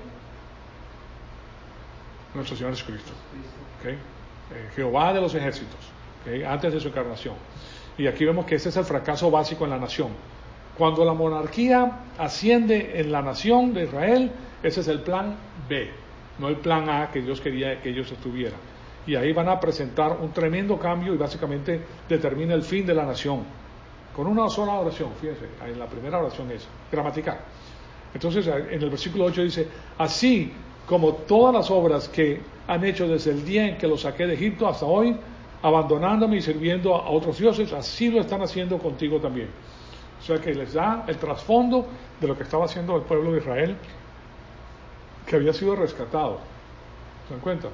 Nuestro Señor Jesucristo. ¿Okay? Eh, Jehová de los ejércitos, ¿okay? Antes de su encarnación. Y aquí vemos que ese es el fracaso básico en la nación. Cuando la monarquía asciende en la nación de Israel, ese es el plan B. no el plan A que Dios quería que ellos estuvieran. Y ahí van a presentar un tremendo cambio y básicamente determina el fin de la nación. Con una sola oración, fíjense, en la primera oración es gramatical. Entonces en el versículo ocho dice, así como todas las obras que han hecho desde el día en que los saqué de Egipto hasta hoy, abandonándome y sirviendo a otros dioses, así lo están haciendo contigo también. O sea que les da el trasfondo de lo que estaba haciendo el pueblo de Israel, que había sido rescatado. ¿Se dan cuenta?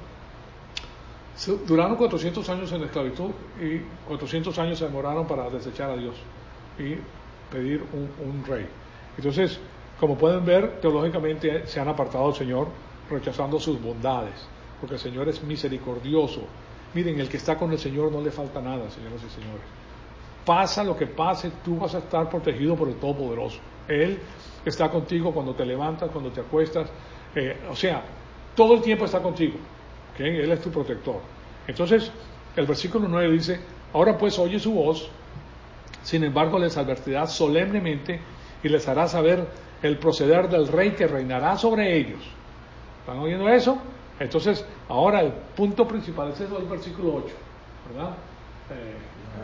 Duraron cuatrocientos años en la esclavitud y cuatrocientos años se demoraron para desechar a Dios y pedir un, un rey. Entonces, como pueden ver, teológicamente se han apartado del Señor, rechazando sus bondades, porque el Señor es misericordioso. Miren, el que está con el Señor no le falta nada, señoras y señores. Pasa lo que pase, tú vas a estar protegido por el Todopoderoso. Él está contigo cuando te levantas, cuando te acuestas, eh, o sea, todo el tiempo está contigo. ¿Okay? Él es tu protector. Entonces, el versículo nueve dice, ahora pues oye su voz, sin embargo les advertirá solemnemente y les hará saber el proceder del rey que reinará sobre ellos. ¿Están oyendo eso? Entonces, ahora el punto principal, ese es el versículo ocho, ¿verdad? Eh,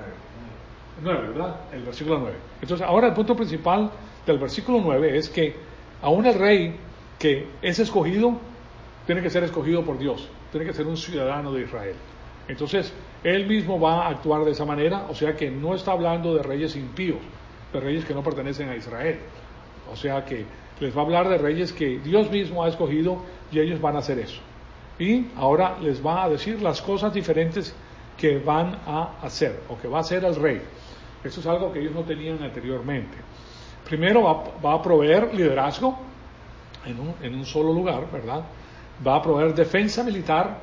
nueve, ¿verdad? El versículo nueve. Entonces, ahora el punto principal del versículo nueve es que aún el rey que es escogido, tiene que ser escogido por Dios, tiene que ser un ciudadano de Israel. Entonces, él mismo va a actuar de esa manera, o sea que no está hablando de reyes impíos, de reyes que no pertenecen a Israel. O sea que les va a hablar de reyes que Dios mismo ha escogido y ellos van a hacer eso. Y ahora les va a decir las cosas diferentes que van a hacer, o que va a hacer el rey. Eso es algo que ellos no tenían anteriormente. Primero va, va a proveer liderazgo en un, en un solo lugar, ¿verdad? Va a proveer defensa militar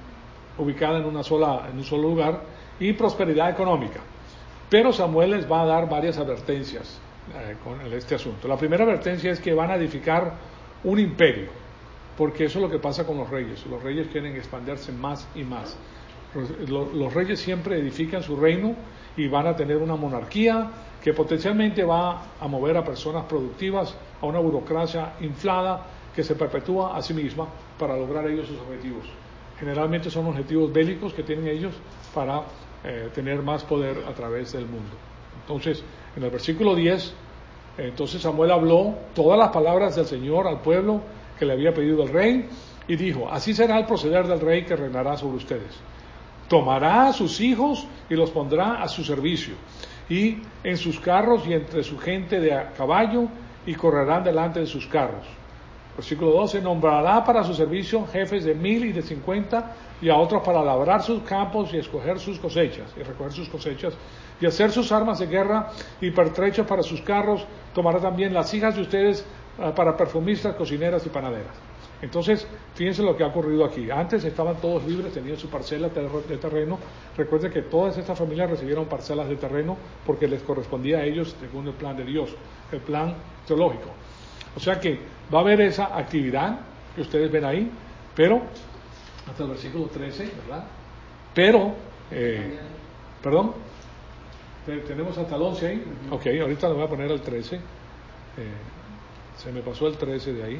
ubicada en, una sola, en un solo lugar y prosperidad económica. Pero Samuel les va a dar varias advertencias eh, con este asunto. La primera advertencia es que van a edificar un imperio, porque eso es lo que pasa con los reyes. Los reyes quieren expandirse más y más. Los, los, los reyes siempre edifican su reino y van a tener una monarquía que potencialmente va a mover a personas productivas a una burocracia inflada que se perpetúa a sí misma para lograr ellos sus objetivos. Generalmente son objetivos bélicos que tienen ellos para eh, tener más poder a través del mundo. Entonces, en el versículo diez, entonces Samuel habló todas las palabras del Señor al pueblo que le había pedido el rey y dijo, así será el proceder del rey que reinará sobre ustedes. Tomará a sus hijos y los pondrá a su servicio, y en sus carros y entre su gente de a caballo, y correrán delante de sus carros. Versículo doce, nombrará para su servicio jefes de mil y de cincuenta, y a otros para labrar sus campos y escoger sus cosechas, y recoger sus cosechas, y hacer sus armas de guerra y pertrechos para sus carros. Tomará también las hijas de ustedes uh, para perfumistas, cocineras y panaderas. Entonces, fíjense lo que ha ocurrido aquí. Antes estaban todos libres, tenían su parcela de terreno. Recuerden que todas estas familias recibieron parcelas de terreno porque les correspondía a ellos según el plan de Dios, el plan teológico. O sea que va a haber esa actividad que ustedes ven ahí, pero, hasta el versículo trece, ¿verdad? Pero, eh, perdón, tenemos hasta el once ahí. Ok, ahorita le voy a poner el trece. Eh, se me pasó el trece de ahí.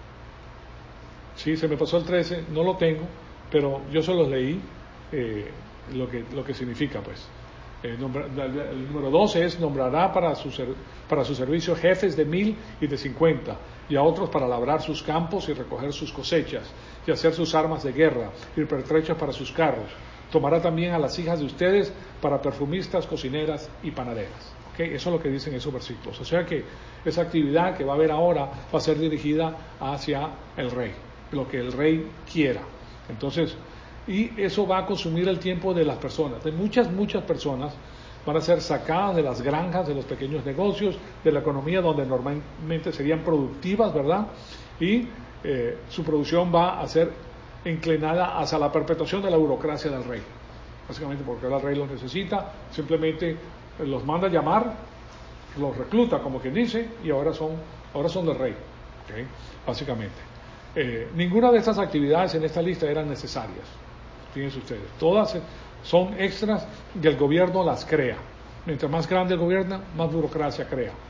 Sí, se me pasó el trece, no lo tengo, pero yo se los leí, eh, lo que lo que significa, pues. Eh, nombra, el número doce es, nombrará para su, para su servicio jefes de mil y de cincuenta, y a otros para labrar sus campos y recoger sus cosechas, y hacer sus armas de guerra, y pertrechos para sus carros. Tomará también a las hijas de ustedes para perfumistas, cocineras y panaderas. ¿Okay? Eso es lo que dicen esos versículos. O sea que esa actividad que va a haber ahora va a ser dirigida hacia el rey, lo que el rey quiera. Entonces, y eso va a consumir el tiempo de las personas. De muchas, muchas personas van a ser sacadas de las granjas, de los pequeños negocios, de la economía donde normalmente serían productivas, ¿verdad? Y eh, su producción va a ser inclinada hacia la perpetuación de la burocracia del rey. Básicamente porque el rey los necesita, simplemente los manda a llamar, los recluta, como quien dice, y ahora son, ahora son del rey. ¿Okay? Básicamente. Eh, ninguna de estas actividades en esta lista eran necesarias. Fíjense ustedes, todas son extras y el gobierno las crea. Mientras más grande el gobierno, más burocracia crea.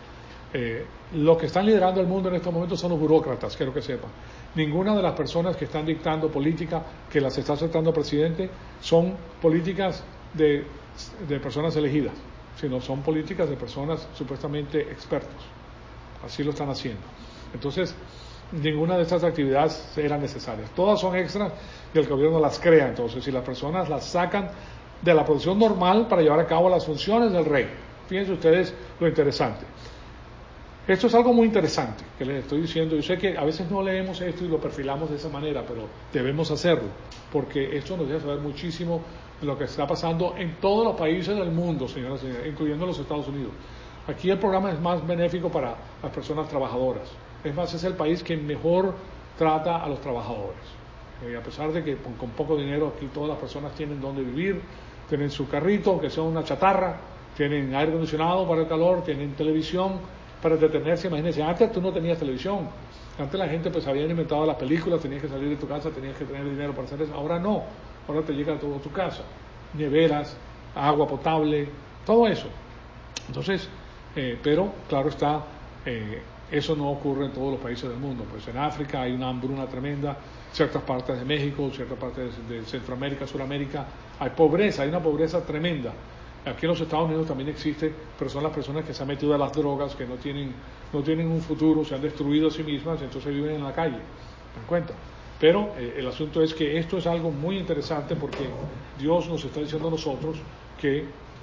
Eh, lo que están liderando el mundo en estos momentos son los burócratas, quiero que sepan. Ninguna de las personas que están dictando política, que las está aceptando el presidente, son políticas de, de personas elegidas, sino son políticas de personas supuestamente expertos. Así lo están haciendo. Entonces, ninguna de estas actividades eran necesarias. Todas son extras y el gobierno las crea. Entonces, si las personas las sacan de la producción normal para llevar a cabo las funciones del rey. Fíjense ustedes lo interesante. Esto es algo muy interesante que les estoy diciendo. Yo sé que a veces no leemos esto y lo perfilamos de esa manera, pero debemos hacerlo, porque esto nos deja saber muchísimo de lo que está pasando en todos los países del mundo, señoras y señores, incluyendo los Estados Unidos. Aquí el programa es más benéfico para las personas trabajadoras. Es más, es el país que mejor trata a los trabajadores. Eh, a pesar de que con, con poco dinero aquí todas las personas tienen donde vivir, tienen su carrito, aunque sea una chatarra, tienen aire acondicionado para el calor, tienen televisión para entretenerse. Imagínense, antes tú no tenías televisión, antes la gente pues habían inventado las películas, tenías que salir de tu casa, tenías que tener dinero para hacer eso. Ahora no, ahora te llega todo a tu casa, neveras, agua potable, todo eso. Entonces, eh, pero claro está, eh, eso no ocurre en todos los países del mundo. Pues en África hay una hambruna tremenda, ciertas partes de México, ciertas partes de Centroamérica, Suramérica, hay pobreza, hay una pobreza tremenda. Aquí en los Estados Unidos también existe, pero son las personas que se han metido a las drogas, que no tienen, no tienen un futuro, se han destruido a sí mismas, entonces viven en la calle, ¿me dan cuenta? Pero eh, el asunto es que esto es algo muy interesante porque Dios nos está diciendo a nosotros que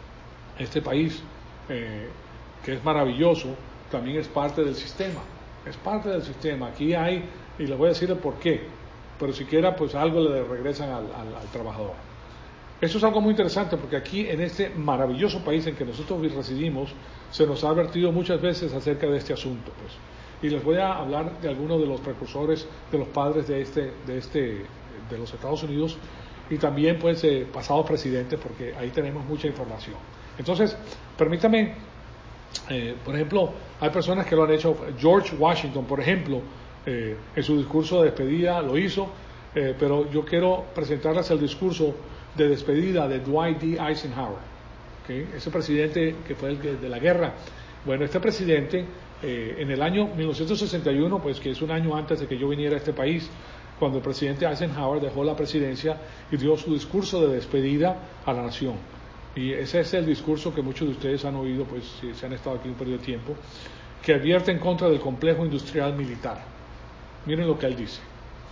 este país, eh, que es maravilloso, también es parte del sistema, es parte del sistema. Aquí hay, y les voy a decir el por qué, pero siquiera pues algo le regresan al, al, al trabajador. Esto es algo muy interesante porque aquí en este maravilloso país en que nosotros residimos se nos ha advertido muchas veces acerca de este asunto, pues. Y les voy a hablar de algunos de los precursores, de los padres de este, de este, de los Estados Unidos y también pues eh, pasados presidentes, porque ahí tenemos mucha información. Entonces, permítame, eh, por ejemplo, hay personas que lo han hecho. George Washington, por ejemplo, eh, en su discurso de despedida lo hizo, eh, pero yo quiero presentarles el discurso de despedida de Dwight D. Eisenhower, ¿okay? Ese presidente que fue el que, de la guerra. Bueno, este presidente eh, en el año mil novecientos sesenta y uno, pues que es un año antes de que yo viniera a este país, cuando el presidente Eisenhower dejó la presidencia y dio su discurso de despedida a la nación. Y ese es el discurso que muchos de ustedes han oído, pues si se han estado aquí un periodo de tiempo, que advierte en contra del complejo industrial militar. Miren lo que él dice: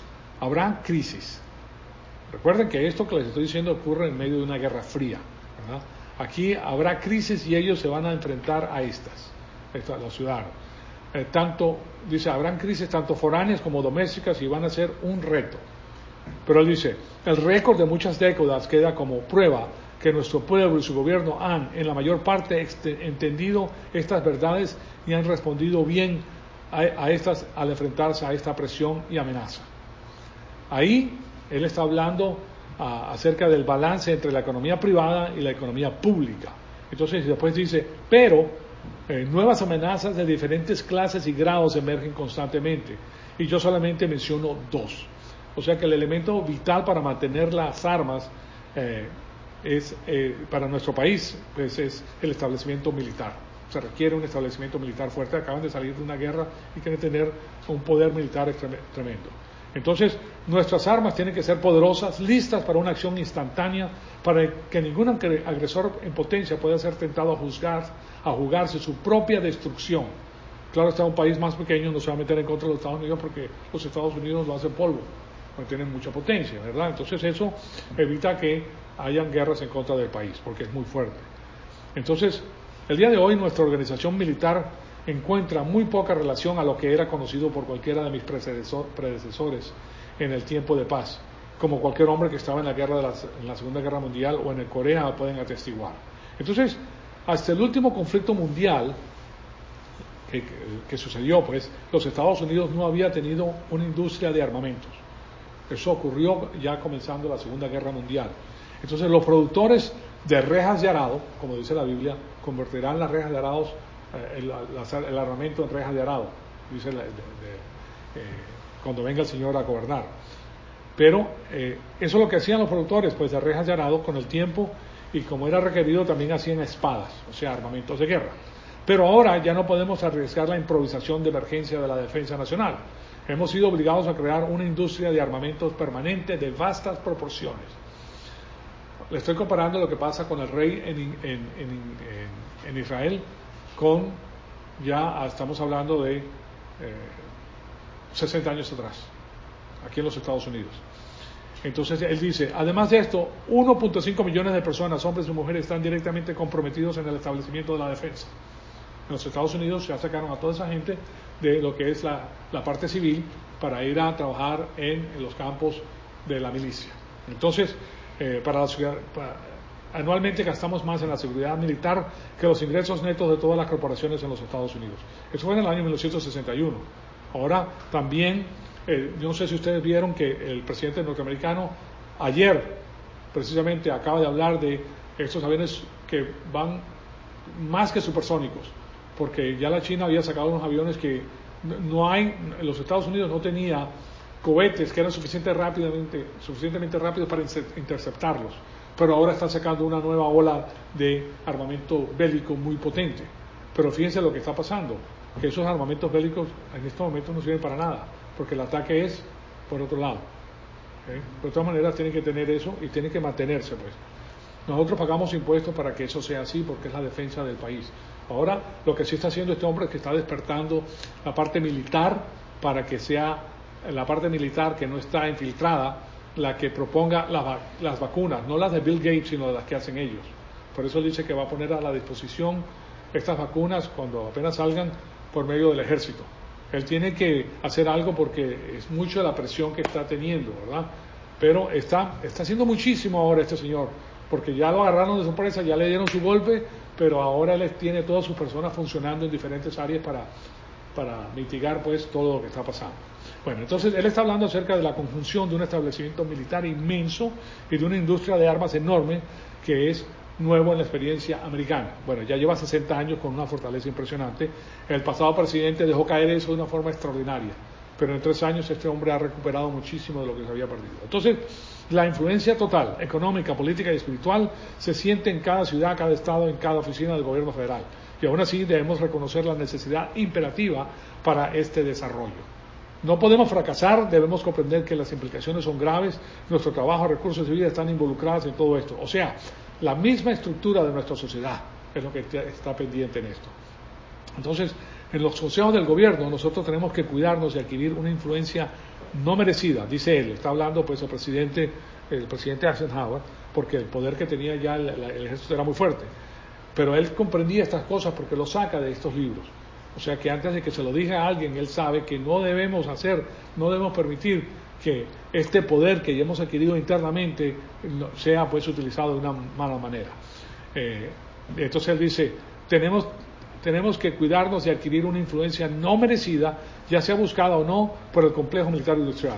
habrá crisis. Recuerden que esto que les estoy diciendo ocurre en medio de una guerra fría, ¿verdad? Aquí habrá crisis y ellos se van a enfrentar a estas, estas los ciudadanos. Eh, tanto, dice, habrán crisis tanto foráneas como domésticas y van a ser un reto. Pero él dice, el récord de muchas décadas queda como prueba que nuestro pueblo y su gobierno han, en la mayor parte, entendido estas verdades y han respondido bien a, a estas al enfrentarse a esta presión y amenaza. Ahí él está hablando a, acerca del balance entre la economía privada y la economía pública. Entonces después dice, pero eh, nuevas amenazas de diferentes clases y grados emergen constantemente. Y yo solamente menciono dos. O sea que el elemento vital para mantener las armas eh, es eh, para nuestro país pues es el establecimiento militar. Se requiere un establecimiento militar fuerte. Acaban de salir de una guerra y quieren tener un poder militar tremendo. Entonces, nuestras armas tienen que ser poderosas, listas para una acción instantánea, para que ningún agresor en potencia pueda ser tentado a juzgar, a jugarse su propia destrucción. Claro está, un país más pequeño no se va a meter en contra de los Estados Unidos porque los Estados Unidos lo hacen polvo, no tienen mucha potencia, ¿verdad? Entonces eso evita que hayan guerras en contra del país, porque es muy fuerte. Entonces, el día de hoy nuestra organización militar encuentra muy poca relación a lo que era conocido por cualquiera de mis predecesor, predecesores en el tiempo de paz, como cualquier hombre que estaba en la guerra de la, en la Segunda Guerra Mundial o en el Corea pueden atestiguar. Entonces, hasta el último conflicto mundial que, que, que sucedió, pues, los Estados Unidos no había tenido una industria de armamentos. Eso ocurrió ya comenzando la Segunda Guerra Mundial. Entonces, los productores de rejas de arado, como dice la Biblia, convertirán las rejas de arados, eh, el, el, el armamento en rejas de arado, dice la, de, de, eh, cuando venga el Señor a gobernar. Pero eh, eso es lo que hacían los productores, pues de rejas de arado con el tiempo, y como era requerido también hacían espadas, o sea, armamentos de guerra. Pero ahora ya no podemos arriesgar la improvisación de emergencia de la defensa nacional. Hemos sido obligados a crear una industria de armamentos permanente de vastas proporciones. Le estoy comparando lo que pasa con el rey en, en, en, en, en Israel con, ya estamos hablando de eh, sesenta años atrás, aquí en los Estados Unidos. Entonces él dice, además de esto, uno punto cinco millones de personas, hombres y mujeres, están directamente comprometidos en el establecimiento de la defensa. En los Estados Unidos ya sacaron a toda esa gente de lo que es la, la parte civil para ir a trabajar en, en los campos de la milicia. Entonces, eh, para la ciudad, para, anualmente gastamos más en la seguridad militar que los ingresos netos de todas las corporaciones en los Estados Unidos. Eso fue en el año mil novecientos sesenta y uno. Ahora también, eh, yo no sé si ustedes vieron que el presidente norteamericano ayer precisamente acaba de hablar de estos aviones que van más que supersónicos, porque ya la China había sacado unos aviones que no hay, los Estados Unidos no tenía cohetes que eran suficientemente rápidamente, suficientemente rápidos para interceptarlos, pero ahora están sacando una nueva ola de armamento bélico muy potente. Pero fíjense lo que está pasando, que esos armamentos bélicos en estos momentos no sirven para nada, porque el ataque es por otro lado. ¿Okay? De todas maneras tienen que tener eso y tienen que mantenerse, pues. Nosotros pagamos impuestos para que eso sea así, porque es la defensa del país. Ahora, lo que sí está haciendo este hombre es que está despertando la parte militar para que sea la parte militar que no está infiltrada la que proponga la, las vacunas, no las de Bill Gates, sino las que hacen ellos. Por eso él dice que va a poner a la disposición estas vacunas cuando apenas salgan por medio del ejército. Él tiene que hacer algo porque es mucho de la presión que está teniendo, ¿verdad? Pero está, está haciendo muchísimo ahora este señor, porque ya lo agarraron de sorpresa, ya le dieron su golpe, pero ahora él tiene todas sus personas funcionando en diferentes áreas para, para mitigar pues todo lo que está pasando. Bueno, entonces él está hablando acerca de la conjunción de un establecimiento militar inmenso y de una industria de armas enorme que es nuevo en la experiencia americana. Bueno, ya lleva sesenta años con una fortaleza impresionante. El pasado presidente dejó caer eso de una forma extraordinaria, pero en tres años este hombre ha recuperado muchísimo de lo que se había perdido. Entonces, la influencia total, económica, política y espiritual se siente en cada ciudad, cada estado, en cada oficina del gobierno federal. Y aún así debemos reconocer la necesidad imperativa para este desarrollo. No podemos fracasar, debemos comprender que las implicaciones son graves, nuestro trabajo, recursos y vida están involucrados en todo esto. O sea, la misma estructura de nuestra sociedad es lo que está pendiente en esto. Entonces, en los consejos del gobierno nosotros tenemos que cuidarnos y adquirir una influencia no merecida, dice él. Está hablando pues el presidente, el presidente Eisenhower, porque el poder que tenía ya el, el ejército era muy fuerte. Pero él comprendía estas cosas porque lo saca de estos libros. O sea que antes de que se lo diga a alguien, él sabe que no debemos hacer, no debemos permitir que este poder que ya hemos adquirido internamente sea pues utilizado de una mala manera. Eh, entonces él dice, tenemos, tenemos que cuidarnos de adquirir una influencia no merecida, ya sea buscada o no, por el complejo militar industrial.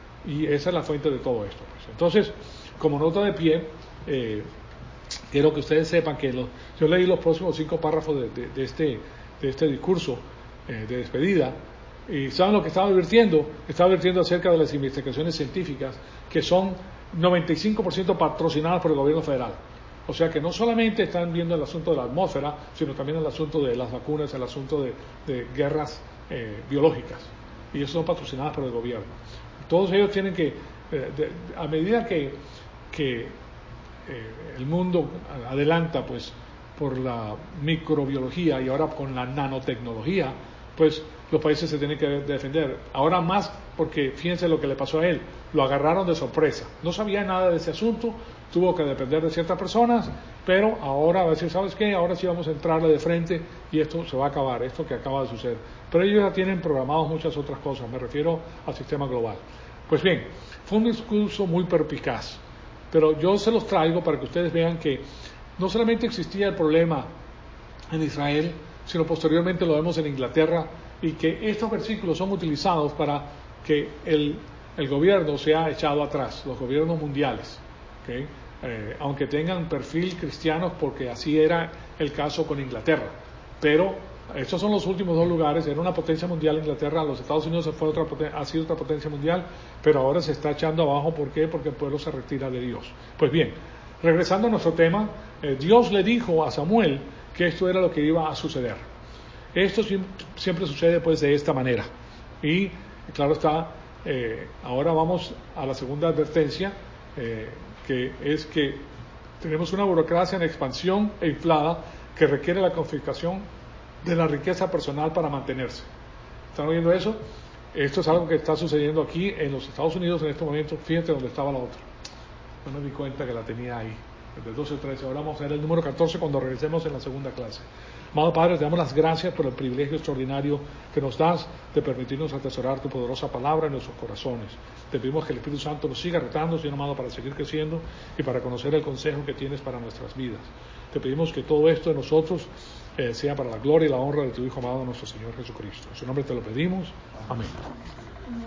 Y esa es la fuente de todo esto. Pues. Entonces, como nota de pie, eh, quiero que ustedes sepan que lo, yo leí los próximos cinco párrafos de, de, de este de este discurso eh, de despedida, y ¿saben lo que estaba advirtiendo? Estaba advirtiendo acerca de las investigaciones científicas que son noventa y cinco por ciento patrocinadas por el gobierno federal. O sea que no solamente están viendo el asunto de la atmósfera, sino también el asunto de las vacunas, el asunto de, de guerras eh, biológicas, y eso son patrocinadas por el gobierno. Todos ellos tienen que, eh, de, a medida que, que eh, el mundo adelanta, pues, por la microbiología y ahora con la nanotecnología, pues los países se tienen que defender. Ahora más porque fíjense lo que le pasó a él, lo agarraron de sorpresa, no sabía nada de ese asunto, tuvo que depender de ciertas personas, pero ahora va a decir, ¿sabes qué? Ahora sí vamos a entrarle de frente y esto se va a acabar, esto que acaba de suceder. Pero ellos ya tienen programados muchas otras cosas, me refiero al sistema global. Pues bien, fue un discurso muy perspicaz, pero yo se los traigo para que ustedes vean que no solamente existía el problema en Israel, sino posteriormente lo vemos en Inglaterra, y que estos versículos son utilizados para que el, el gobierno sea echado atrás, los gobiernos mundiales, ¿okay? eh, aunque tengan perfil cristiano, porque así era el caso con Inglaterra. Pero estos son los últimos dos lugares, era una potencia mundial Inglaterra, los Estados Unidos fue otra, ha sido otra potencia mundial, pero ahora se está echando abajo. ¿Por qué? Porque el pueblo se retira de Dios. Pues bien, regresando a nuestro tema, eh, Dios le dijo a Samuel que esto era lo que iba a suceder. Esto siempre sucede pues de esta manera. Y claro está, eh, ahora vamos a la segunda advertencia, eh, que es que tenemos una burocracia en expansión e inflada que requiere la confiscación de la riqueza personal para mantenerse. ¿Están oyendo eso? Esto es algo que está sucediendo aquí en los Estados Unidos en este momento. Fíjate dónde estaba la otra. No me di cuenta que la tenía ahí. Desde doce trece. Ahora vamos a ver el número catorce cuando regresemos en la segunda clase. Amado Padre, te damos las gracias por el privilegio extraordinario que nos das de permitirnos atesorar tu poderosa palabra en nuestros corazones. Te pedimos que el Espíritu Santo nos siga retando, Señor amado, para seguir creciendo y para conocer el consejo que tienes para nuestras vidas. Te pedimos que todo esto de nosotros eh, sea para la gloria y la honra de tu Hijo amado, nuestro Señor Jesucristo. En su nombre te lo pedimos. Amén.